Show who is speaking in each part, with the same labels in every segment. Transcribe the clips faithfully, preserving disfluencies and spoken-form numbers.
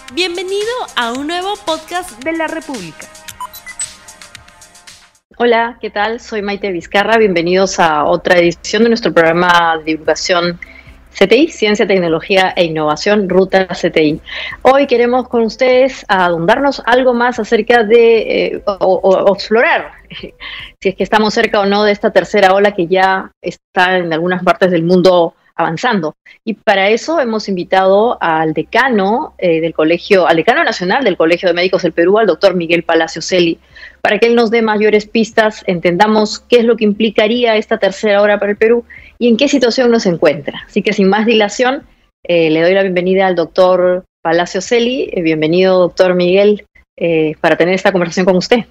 Speaker 1: Bienvenido a un nuevo podcast de la República.
Speaker 2: Hola, ¿qué tal? Soy Maite Vizcarra. Bienvenidos a otra edición de nuestro programa de divulgación C T I, Ciencia, Tecnología e Innovación, Ruta C T I. Hoy queremos con ustedes ahondarnos algo más acerca de, eh, o, o, o explorar si es que estamos cerca o no de esta tercera ola que ya está en algunas partes del mundo avanzando. Y para eso hemos invitado al decano eh, del colegio, al decano nacional del Colegio de Médicos del Perú, al doctor Miguel Palacio Celi, para que él nos dé mayores pistas, entendamos qué es lo que implicaría esta tercera ola para el Perú y en qué situación nos encuentra. Así que sin más dilación, eh, le doy la bienvenida al doctor Palacio Celi. Eh, bienvenido, doctor Miguel, eh, para tener esta conversación con usted.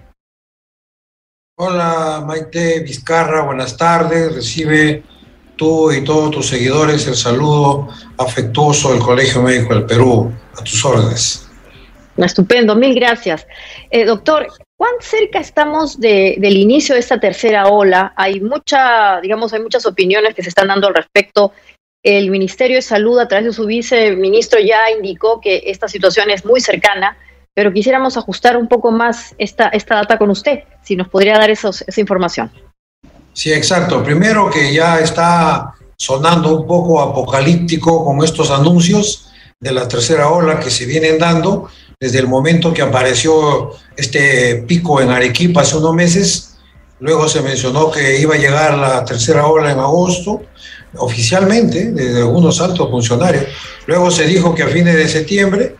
Speaker 3: Hola, Maite Vizcarra, buenas tardes. Recibe tú y todos tus seguidores el saludo afectuoso del Colegio Médico del Perú. A tus órdenes.
Speaker 2: Estupendo, mil gracias. Eh, doctor, ¿cuán cerca estamos de, del inicio de esta tercera ola? Hay mucha, digamos, hay muchas opiniones que se están dando al respecto. El Ministerio de Salud, a través de su viceministro, ya indicó que esta situación es muy cercana, pero quisiéramos ajustar un poco más esta, esta data con usted, si nos podría dar esos, esa información.
Speaker 3: Sí, exacto. Primero, que ya está sonando un poco apocalíptico con estos anuncios de la tercera ola que se vienen dando desde el momento que apareció este pico en Arequipa hace unos meses. Luego se mencionó que iba a llegar la tercera ola en agosto, oficialmente, desde algunos altos funcionarios. Luego se dijo que a fines de septiembre,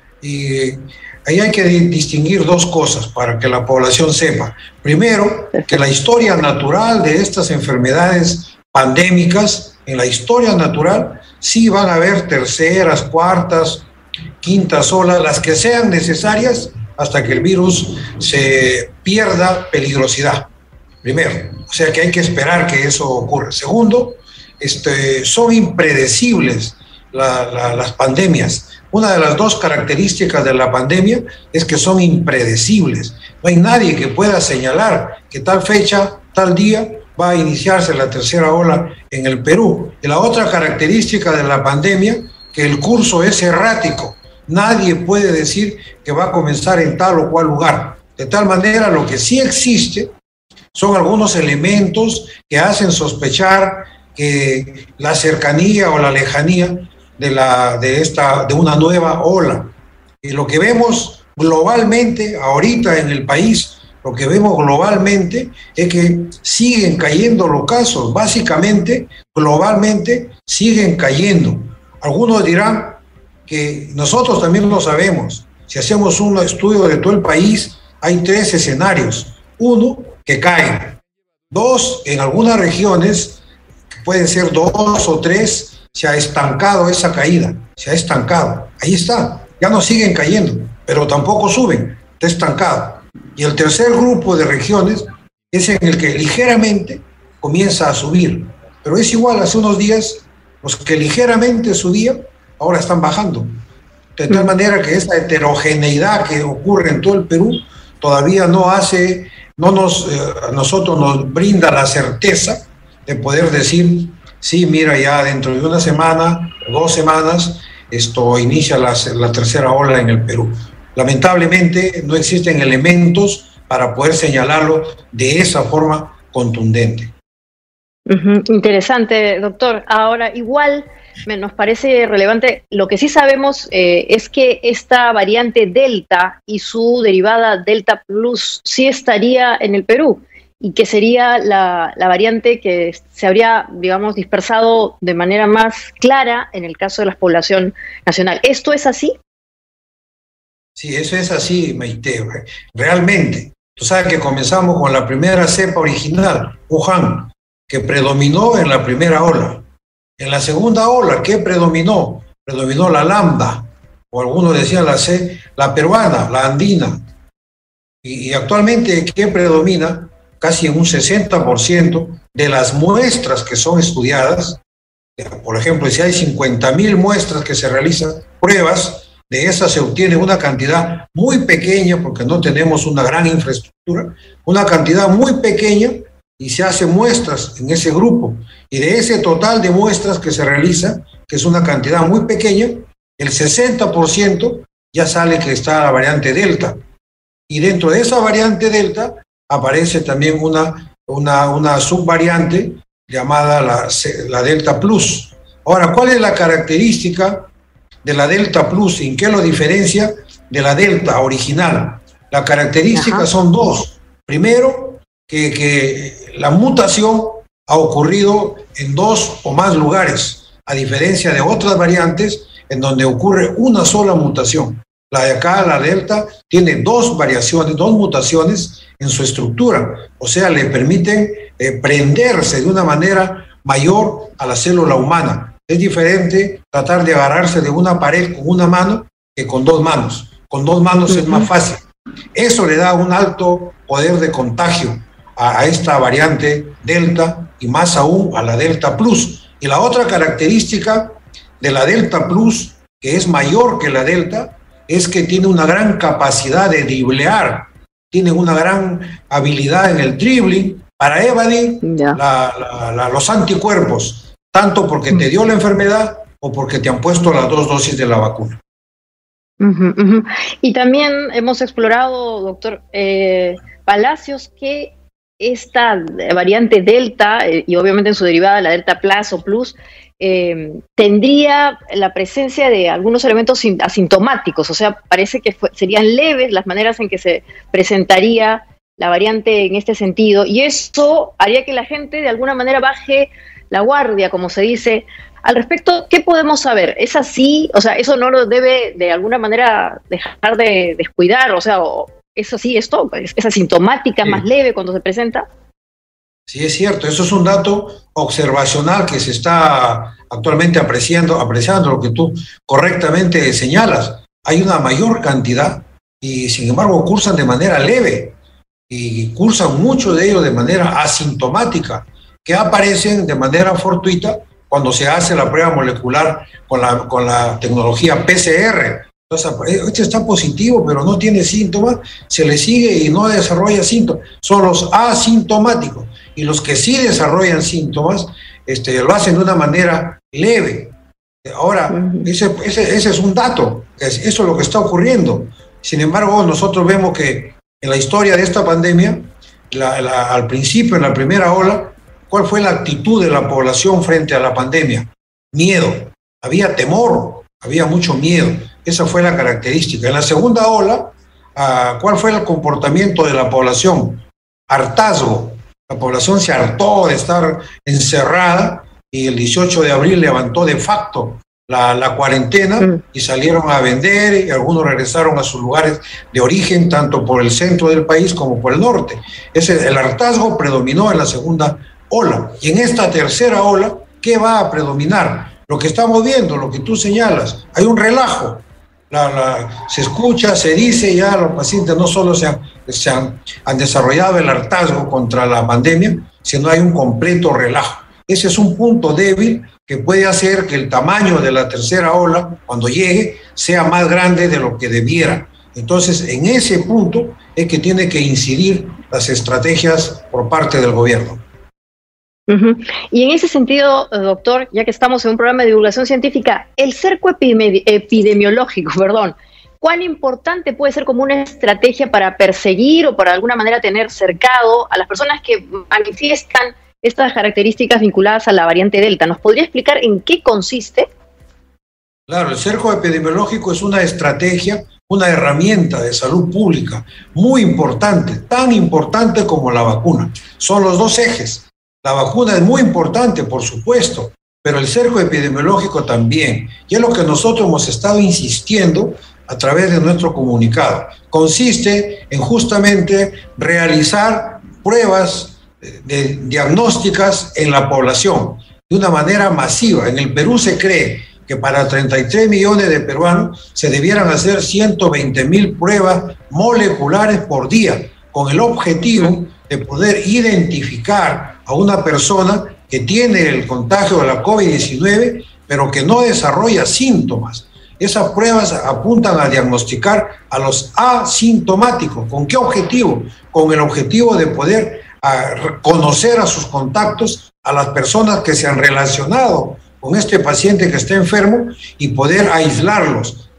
Speaker 3: y ahí hay que distinguir dos cosas para que la población sepa. Primero, que la historia natural de estas enfermedades pandémicas, en la historia natural, sí van a haber terceras, cuartas, quintas olas, las que sean necesarias hasta que el virus se pierda peligrosidad. Primero, o sea que hay que esperar que eso ocurra. Segundo, este, son impredecibles la, la, las pandemias. Una de las dos características de la pandemia es que son impredecibles. No hay nadie que pueda señalar que tal fecha, tal día, va a iniciarse la tercera ola en el Perú. Y la otra característica de la pandemia, que el curso es errático. Nadie puede decir que va a comenzar en tal o cual lugar. De tal manera, lo que sí existe son algunos elementos que hacen sospechar que la cercanía o la lejanía de, la, de, esta, de una nueva ola. Y lo que vemos globalmente ahorita en el país, lo que vemos globalmente es que siguen cayendo los casos. Básicamente, globalmente, siguen cayendo. Algunos dirán que nosotros también lo sabemos. Si hacemos un estudio de todo el país, hay tres escenarios. Uno, que caen. Dos, en algunas regiones, que pueden ser dos o tres, se ha estancado esa caída. Se ha estancado. Ahí está. Ya no siguen cayendo, pero tampoco suben. Está estancado. Y el tercer grupo de regiones es en el que ligeramente comienza a subir. Pero es igual, hace unos días, los que ligeramente subían, ahora están bajando. De tal manera que esta heterogeneidad que ocurre en todo el Perú todavía no hace, no nos, eh, a nosotros nos brinda la certeza de poder decir, sí, mira, ya dentro de una semana, dos semanas, esto inicia la, la tercera ola en el Perú. Lamentablemente no existen elementos para poder señalarlo de esa forma contundente.
Speaker 2: Uh-huh. Interesante, doctor. Ahora, igual nos parece relevante, lo que sí sabemos eh, es que esta variante Delta y su derivada Delta Plus sí estaría en el Perú y que sería la, la variante que se habría, digamos, dispersado de manera más clara en el caso de la población nacional. ¿Esto es así?
Speaker 3: Sí, eso es así, Maite. Realmente, tú sabes que comenzamos con la primera cepa original, Wuhan, que predominó en la primera ola. En la segunda ola, ¿qué predominó? Predominó la lambda, o algunos decían la C, la peruana, la andina. Y, y actualmente, ¿qué predomina? Casi en un sesenta por ciento de las muestras que son estudiadas. Por ejemplo, si hay cincuenta mil muestras que se realizan, pruebas, de esas se obtiene una cantidad muy pequeña, porque no tenemos una gran infraestructura, una cantidad muy pequeña, y se hacen muestras en ese grupo. Y de ese total de muestras que se realiza, que es una cantidad muy pequeña, el sesenta por ciento ya sale que está la variante Delta. Y dentro de esa variante Delta aparece también una, una, una subvariante llamada la, la Delta Plus. Ahora, ¿cuál es la característica de la Delta Plus? ¿En qué lo diferencia de la Delta original? Las características Ajá. son dos. Primero, que, que la mutación ha ocurrido en dos o más lugares, a diferencia de otras variantes en donde ocurre una sola mutación. La de acá, la Delta, tiene dos variaciones, dos mutaciones en su estructura, o sea, le permiten eh, prenderse de una manera mayor a la célula humana. Es diferente tratar de agarrarse de una pared con una mano que con dos manos. Con dos manos uh-huh. es más fácil. Eso le da un alto poder de contagio a, a esta variante Delta y más aún a la Delta Plus. Y la otra característica de la Delta Plus, que es mayor que la Delta, es que tiene una gran capacidad de driblear, tiene una gran habilidad en el dribbling para evadir yeah. la, la, la, los anticuerpos, tanto porque te dio la enfermedad o porque te han puesto las dos dosis de la vacuna.
Speaker 2: Uh-huh, uh-huh. Y también hemos explorado, doctor eh, Palacios, que esta variante Delta, eh, y obviamente en su derivada la Delta Plus o Plus, eh, tendría la presencia de algunos elementos asintomáticos, o sea, parece que fue, serían leves las maneras en que se presentaría la variante en este sentido, y eso haría que la gente de alguna manera baje la guardia, como se dice. Al respecto, ¿qué podemos saber? ¿Es así? O sea, ¿eso no lo debe de alguna manera dejar de descuidar? O sea, ¿es así esto? ¿Es asintomática, sí. más leve cuando se presenta?
Speaker 3: Sí, es cierto. Eso es un dato observacional que se está actualmente apreciando, apreciando lo que tú correctamente señalas. Hay una mayor cantidad y, sin embargo, cursan de manera leve y cursan muchos de ellos de manera asintomática, que aparecen de manera fortuita cuando se hace la prueba molecular con la, con la tecnología P C R. Entonces, este está positivo, pero no tiene síntomas, se le sigue y no desarrolla síntomas. Son los asintomáticos. Y los que sí desarrollan síntomas, este, lo hacen de una manera leve. Ahora, uh-huh. ese, ese, ese es un dato, es, eso es lo que está ocurriendo. Sin embargo, nosotros vemos que en la historia de esta pandemia, la, la, al principio, en la primera ola, ¿cuál fue la actitud de la población frente a la pandemia? Miedo. Había temor, había mucho miedo. Esa fue la característica. En la segunda ola, uh, ¿cuál fue el comportamiento de la población? Hartazgo. La población se hartó de estar encerrada y el dieciocho de abril levantó de facto la, la cuarentena mm. y salieron a vender y algunos regresaron a sus lugares de origen, tanto por el centro del país como por el norte. Ese, el hartazgo predominó en la segunda ola. Y en esta tercera ola, ¿qué va a predominar? Lo que estamos viendo, lo que tú señalas, hay un relajo. La, la, se escucha, se dice, ya los pacientes no solo se, han, se han, han desarrollado el hartazgo contra la pandemia, sino hay un completo relajo. Ese es un punto débil que puede hacer que el tamaño de la tercera ola, cuando llegue, sea más grande de lo que debiera. Entonces, en ese punto es que tiene que incidir las estrategias por parte del gobierno.
Speaker 2: Uh-huh. Y en ese sentido, doctor, ya que estamos en un programa de divulgación científica, el cerco epidemi- epidemiológico, perdón, ¿cuán importante puede ser como una estrategia para perseguir o para de alguna manera tener cercado a las personas que manifiestan estas características vinculadas a la variante Delta? ¿Nos podría explicar en qué consiste?
Speaker 3: Claro, el cerco epidemiológico es una estrategia, una herramienta de salud pública muy importante, tan importante como la vacuna. Son los dos ejes. La vacuna es muy importante, por supuesto, pero el cerco epidemiológico también. Y es lo que nosotros hemos estado insistiendo a través de nuestro comunicado. Consiste en justamente realizar pruebas de diagnósticas en la población de una manera masiva. En el Perú se cree que para treinta y tres millones de peruanos se debieran hacer ciento veinte mil pruebas moleculares por día, con el objetivo de poder identificar a una persona que tiene el contagio de la COVID diecinueve, pero que no desarrolla síntomas. Esas pruebas apuntan a diagnosticar a los asintomáticos. ¿Con qué objetivo? Con el objetivo de poder a, conocer a sus contactos, a las personas que se han relacionado con este paciente que está enfermo y poder aislarlos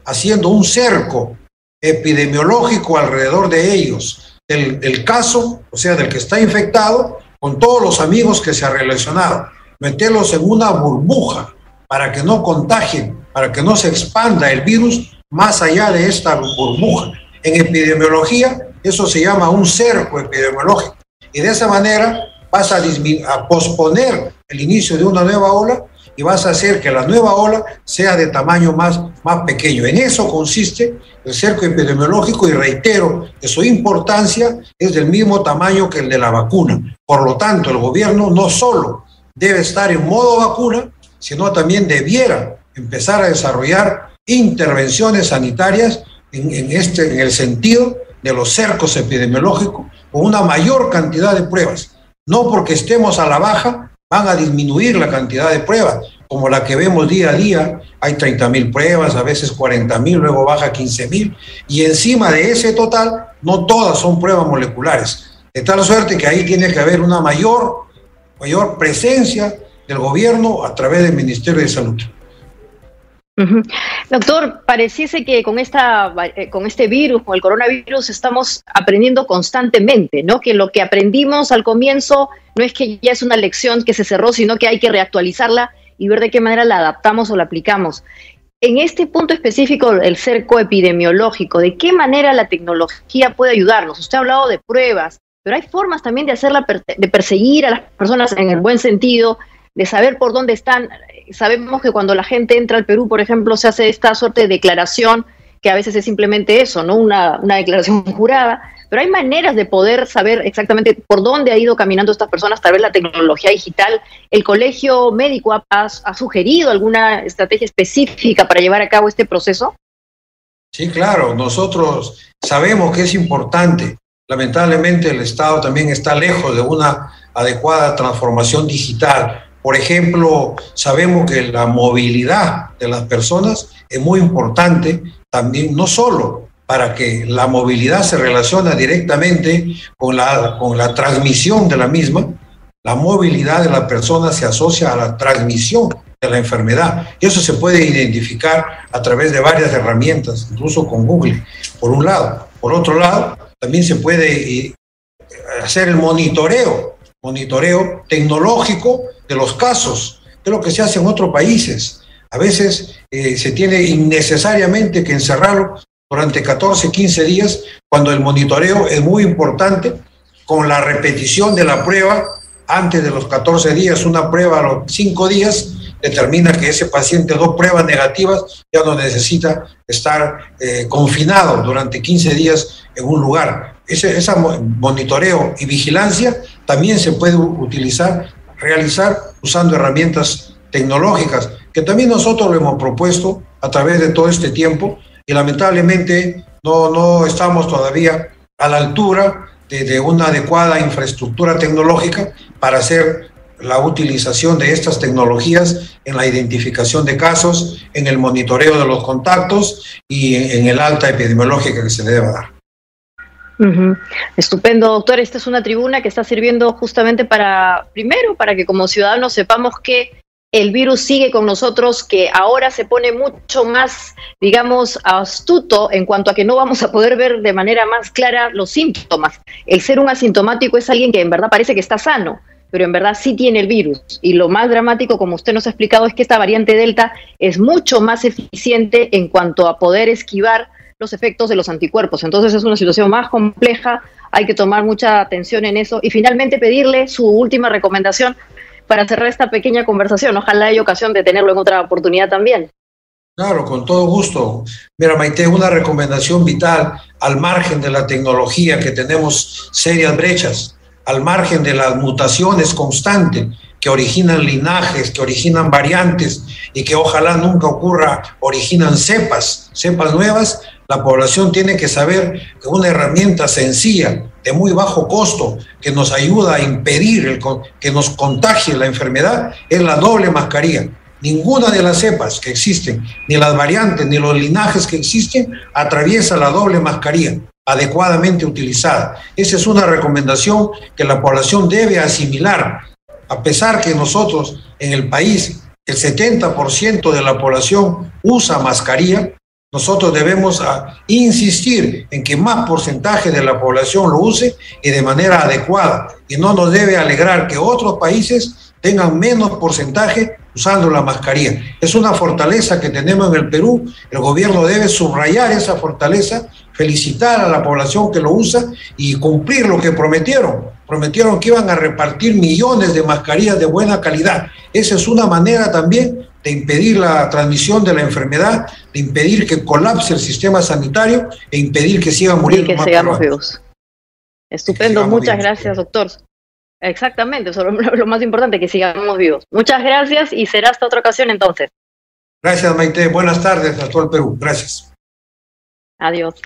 Speaker 3: haciendo un cerco epidemiológico alrededor de ellos, del, del caso, o sea, del que está infectado, con todos los amigos que se ha relacionado, meterlos en una burbuja para que no contagien, para que no se expanda el virus más allá de esta burbuja. En epidemiología, eso se llama un cerco epidemiológico. Y de esa manera vas a, a posponer el inicio de una nueva ola y vas a hacer que la nueva ola sea de tamaño más, más pequeño. En eso consiste el cerco epidemiológico y reitero que su importancia es del mismo tamaño que el de la vacuna. Por lo tanto, el gobierno no solo debe estar en modo vacuna, sino también debiera empezar a desarrollar intervenciones sanitarias en, en, este, en el sentido de los cercos epidemiológicos con una mayor cantidad de pruebas. No porque estemos a la baja van a disminuir la cantidad de pruebas, como la que vemos día a día. Hay treinta mil pruebas, a veces cuarenta mil, luego baja quince mil, y encima de ese total, no todas son pruebas moleculares. De tal suerte que ahí tiene que haber una mayor, mayor presencia del gobierno a través del Ministerio de Salud.
Speaker 2: Uh-huh. Doctor, pareciese que con esta, con este virus, con el coronavirus, estamos aprendiendo constantemente, ¿no? Que lo que aprendimos al comienzo no es que ya es una lección que se cerró, sino que hay que reactualizarla y ver de qué manera la adaptamos o la aplicamos. En este punto específico, el cerco epidemiológico, ¿de qué manera la tecnología puede ayudarnos? Usted ha hablado de pruebas, pero hay formas también de hacerla, de perseguir a las personas en el buen sentido, de saber por dónde están. Sabemos que cuando la gente entra al Perú, por ejemplo, se hace esta suerte de declaración, que a veces es simplemente eso, ¿no? Una, una declaración jurada, pero hay maneras de poder saber exactamente por dónde ha ido caminando estas personas, tal vez la tecnología digital. ¿El colegio médico ha, ha, ha sugerido alguna estrategia específica para llevar a cabo este proceso?
Speaker 3: Sí, claro, nosotros sabemos que es importante. Lamentablemente el Estado también está lejos de una adecuada transformación digital. Por ejemplo, sabemos que la movilidad de las personas es muy importante también, no solo para que la movilidad se relaciona directamente con la, con la transmisión de la misma, la movilidad de la persona se asocia a la transmisión de la enfermedad. Y eso se puede identificar a través de varias herramientas, incluso con Google, por un lado. Por otro lado, también se puede hacer el monitoreo, monitoreo tecnológico de los casos, de lo que se hace en otros países. A veces eh, se tiene innecesariamente que encerrarlo durante catorce, quince días, cuando el monitoreo es muy importante, con la repetición de la prueba antes de los catorce días. Una prueba a los cinco días determina que ese paciente, dos pruebas negativas, ya no necesita estar eh, confinado durante quince días en un lugar. Ese, ese monitoreo y vigilancia también se puede utilizar, realizar usando herramientas tecnológicas, que también nosotros lo hemos propuesto a través de todo este tiempo, y lamentablemente no, no estamos todavía a la altura de, de una adecuada infraestructura tecnológica para hacer la utilización de estas tecnologías en la identificación de casos, en el monitoreo de los contactos y en, en el alta epidemiológica que se le deba dar.
Speaker 2: Uh-huh. Estupendo, doctor. Esta es una tribuna que está sirviendo justamente para, primero, para que como ciudadanos sepamos que el virus sigue con nosotros, que ahora se pone mucho más, digamos, astuto en cuanto a que no vamos a poder ver de manera más clara los síntomas. El ser un asintomático es alguien que en verdad parece que está sano, pero en verdad sí tiene el virus. Y lo más dramático, como usted nos ha explicado, es que esta variante Delta es mucho más eficiente en cuanto a poder esquivar los efectos de los anticuerpos. Entonces es una situación más compleja, hay que tomar mucha atención en eso. Y finalmente pedirle su última recomendación para cerrar esta pequeña conversación. Ojalá haya ocasión de tenerlo en otra oportunidad también.
Speaker 3: Claro, con todo gusto. Mira, Maite, una recomendación vital, al margen de la tecnología, que tenemos serias brechas, al margen de las mutaciones constantes que originan linajes, que originan variantes y que ojalá nunca ocurra, originan cepas, cepas nuevas. La población tiene que saber que una herramienta sencilla, de muy bajo costo, que nos ayuda a impedir el, que nos contagie la enfermedad, es la doble mascarilla. Ninguna de las cepas que existen, ni las variantes, ni los linajes que existen, atraviesa la doble mascarilla adecuadamente utilizada. Esa es una recomendación que la población debe asimilar. A pesar que nosotros en el país, el setenta por ciento de la población usa mascarilla, nosotros debemos a, insistir en que más porcentaje de la población lo use y de manera adecuada. Y no nos debe alegrar que otros países tengan menos porcentaje usando la mascarilla. Es una fortaleza que tenemos en el Perú. El gobierno debe subrayar esa fortaleza, felicitar a la población que lo usa y cumplir lo que prometieron. Prometieron que iban a repartir millones de mascarillas de buena calidad. Esa es una manera también de impedir la transmisión de la enfermedad, de impedir que colapse el sistema sanitario e impedir que sigan muriendo
Speaker 2: y que
Speaker 3: más
Speaker 2: sigamos vivos. Estupendo,
Speaker 3: sigamos
Speaker 2: muchas
Speaker 3: vivos.
Speaker 2: Gracias, doctor. Exactamente, eso es lo, lo más importante, que sigamos vivos. Muchas gracias y será hasta otra ocasión entonces.
Speaker 3: Gracias, Maite. Buenas tardes a todo el Perú. Gracias.
Speaker 2: Adiós.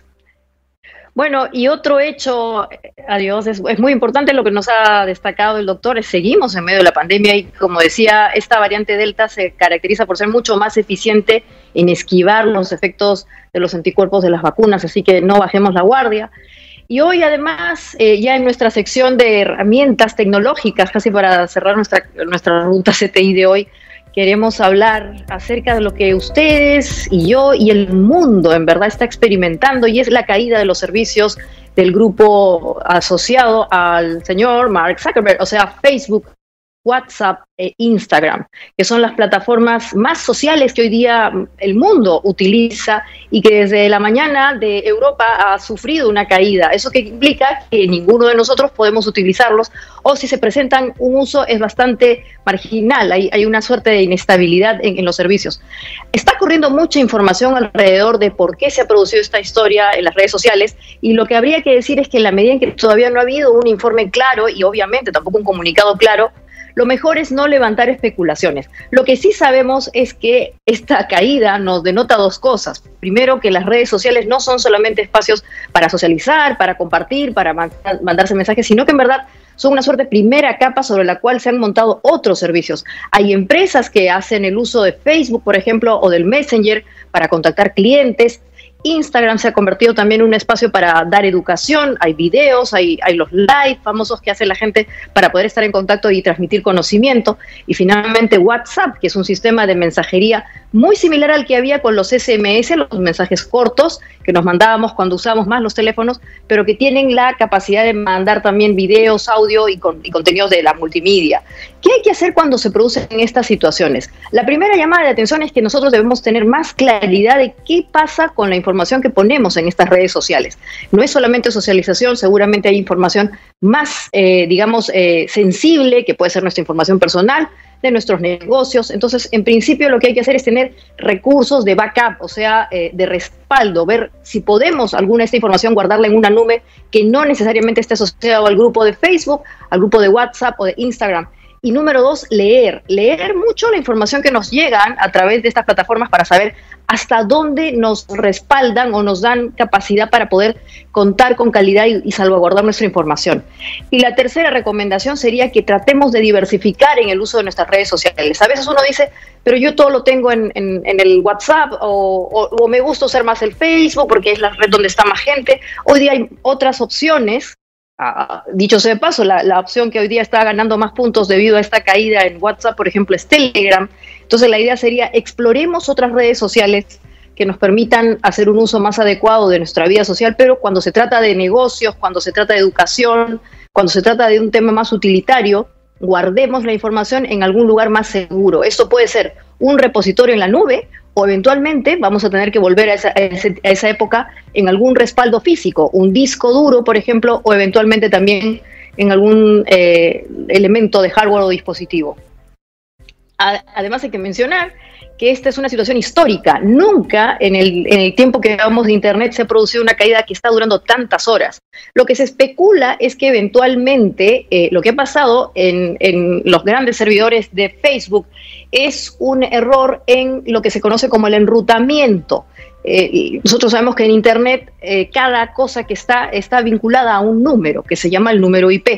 Speaker 2: Bueno, y otro hecho, adiós, es, es muy importante lo que nos ha destacado el doctor, es seguimos en medio de la pandemia y, como decía, esta variante Delta se caracteriza por ser mucho más eficiente en esquivar los efectos de los anticuerpos de las vacunas, así que no bajemos la guardia. Y hoy, además, eh, ya en nuestra sección de herramientas tecnológicas, casi para cerrar nuestra, nuestra ruta C T I de hoy, queremos hablar acerca de lo que ustedes y yo y el mundo en verdad está experimentando, y es la caída de los servicios del grupo asociado al señor Mark Zuckerberg, o sea, Facebook, WhatsApp e Instagram, que son las plataformas más sociales que hoy día el mundo utiliza y que desde la mañana de Europa ha sufrido una caída. Eso que implica que ninguno de nosotros podemos utilizarlos, o si se presentan un uso es bastante marginal, hay, hay una suerte de inestabilidad en, en los servicios. Está corriendo mucha información alrededor de por qué se ha producido esta historia en las redes sociales, y lo que habría que decir es que en la medida en que todavía no ha habido un informe claro y obviamente tampoco un comunicado claro, lo mejor es no levantar especulaciones. Lo que sí sabemos es que esta caída nos denota dos cosas. Primero, que las redes sociales no son solamente espacios para socializar, para compartir, para mandarse mensajes, sino que en verdad son una suerte de primera capa sobre la cual se han montado otros servicios. Hay empresas que hacen el uso de Facebook, por ejemplo, o del Messenger para contactar clientes. Instagram se ha convertido también en un espacio para dar educación, hay videos, hay, hay los live famosos que hace la gente para poder estar en contacto y transmitir conocimiento, y finalmente WhatsApp, que es un sistema de mensajería muy similar al que había con los S M S, los mensajes cortos que nos mandábamos cuando usábamos más los teléfonos, pero que tienen la capacidad de mandar también videos, audio y, con, y contenidos de la multimedia. ¿Qué hay que hacer cuando se producen estas situaciones? La primera llamada de atención es que nosotros debemos tener más claridad de qué pasa con la información que ponemos en estas redes sociales. No es solamente socialización, seguramente hay información más, eh, digamos, eh, sensible, que puede ser nuestra información personal, de nuestros negocios. Entonces, en principio, lo que hay que hacer es tener recursos de backup, o sea, eh, de respaldo, ver si podemos alguna de esta información guardarla en una nube que no necesariamente esté asociado al grupo de Facebook, al grupo de WhatsApp o de Instagram. Y número dos, leer, leer mucho la información que nos llegan a través de estas plataformas para saber hasta dónde nos respaldan o nos dan capacidad para poder contar con calidad y, y salvaguardar nuestra información. Y la tercera recomendación sería que tratemos de diversificar en el uso de nuestras redes sociales. A veces uno dice, pero yo todo lo tengo en, en, en el WhatsApp, o, o, o me gusta usar más el Facebook porque es la red donde está más gente. Hoy día hay otras opciones. Ah, dicho sea de paso, la, la opción que hoy día está ganando más puntos debido a esta caída en WhatsApp, por ejemplo, es Telegram. Entonces la idea sería, exploremos otras redes sociales que nos permitan hacer un uso más adecuado de nuestra vida social, pero cuando se trata de negocios, cuando se trata de educación, cuando se trata de un tema más utilitario, guardemos la información en algún lugar más seguro. Esto puede ser un repositorio en la nube, o eventualmente vamos a tener que volver a esa, a ese, a esa época en algún respaldo físico, un disco duro, por ejemplo, o eventualmente también en algún eh, elemento de hardware o dispositivo. Además, hay que mencionar que esta es una situación histórica. Nunca en el, en el tiempo que llevamos de Internet se ha producido una caída que está durando tantas horas. Lo que se especula es que eventualmente eh, lo que ha pasado en, en los grandes servidores de Facebook es un error en lo que se conoce como el enrutamiento. Eh, nosotros sabemos que en Internet eh, cada cosa que está está vinculada a un número que se llama el número I P.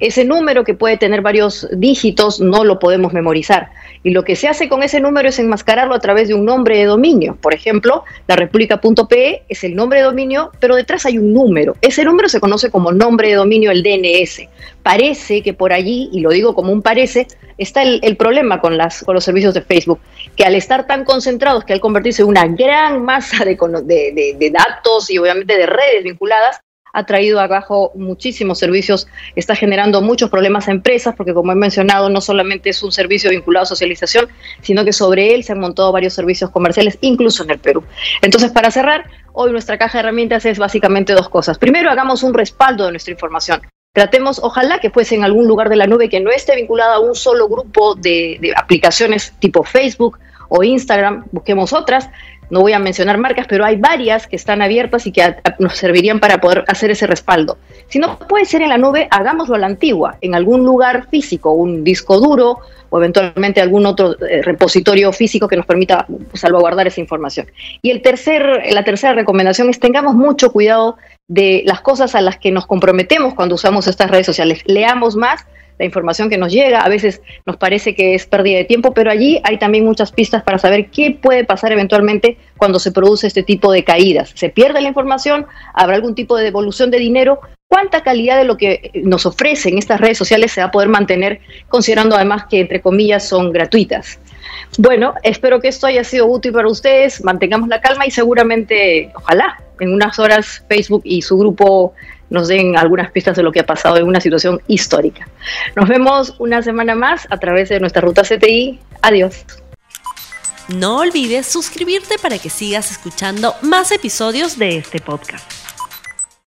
Speaker 2: ese número que puede tener varios dígitos no lo podemos memorizar. Y lo que se hace con ese número es enmascararlo a través de un nombre de dominio. Por ejemplo, la república punto pe e es el nombre de dominio, pero detrás hay un número. Ese número se conoce como nombre de dominio, el D N S. Parece que por allí, y lo digo como un parece, está el, el problema con, las, con los servicios de Facebook, que al estar tan concentrados, que al convertirse en una gran masa de, de, de, de datos y obviamente de redes vinculadas, ha traído abajo muchísimos servicios, está generando muchos problemas a empresas, porque como he mencionado, no solamente es un servicio vinculado a socialización, sino que sobre él se han montado varios servicios comerciales, incluso en el Perú. Entonces, para cerrar, hoy nuestra caja de herramientas es básicamente dos cosas. Primero, hagamos un respaldo de nuestra información. Tratemos, ojalá que fuese en algún lugar de la nube que no esté vinculada a un solo grupo de, de aplicaciones tipo Facebook o Instagram, busquemos otras. No voy a mencionar marcas, pero hay varias que están abiertas y que a, a, nos servirían para poder hacer ese respaldo. Si no puede ser en la nube, hagámoslo a la antigua, en algún lugar físico, un disco duro o eventualmente algún otro eh, repositorio físico que nos permita salvaguardar esa información. Y el tercer, la tercera recomendación es tengamos mucho cuidado de las cosas a las que nos comprometemos cuando usamos estas redes sociales. Leamos más la información que nos llega, a veces nos parece que es pérdida de tiempo, pero allí hay también muchas pistas para saber qué puede pasar eventualmente cuando se produce este tipo de caídas. ¿Se pierde la información? ¿Habrá algún tipo de devolución de dinero? ¿Cuánta calidad de lo que nos ofrecen estas redes sociales se va a poder mantener, considerando además que, entre comillas, son gratuitas? Bueno, espero que esto haya sido útil para ustedes, mantengamos la calma y seguramente, ojalá, en unas horas Facebook y su grupo nos den algunas pistas de lo que ha pasado en una situación histórica. Nos vemos una semana más a través de nuestra ruta C T I. Adiós.
Speaker 1: No olvides suscribirte para que sigas escuchando más episodios de este podcast.